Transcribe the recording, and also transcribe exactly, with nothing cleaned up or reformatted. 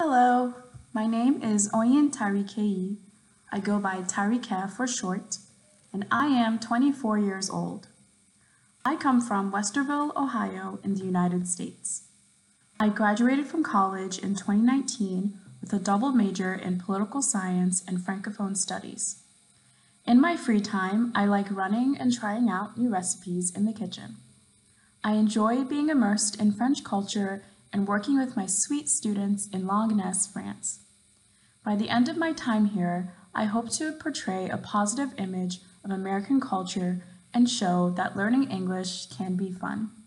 Hello, my name is Oyin Tarikei. I go by Tarike for short, and I am twenty-four years old. I come from Westerville, Ohio in the United States. I graduated from college in twenty nineteen with a double major in political science and Francophone studies. In my free time, I like running and trying out new recipes in the kitchen. I enjoy being immersed in French culture and working with my sweet students in Langness, France. By the end of my time here, I hope to portray a positive image of American culture and show that learning English can be fun.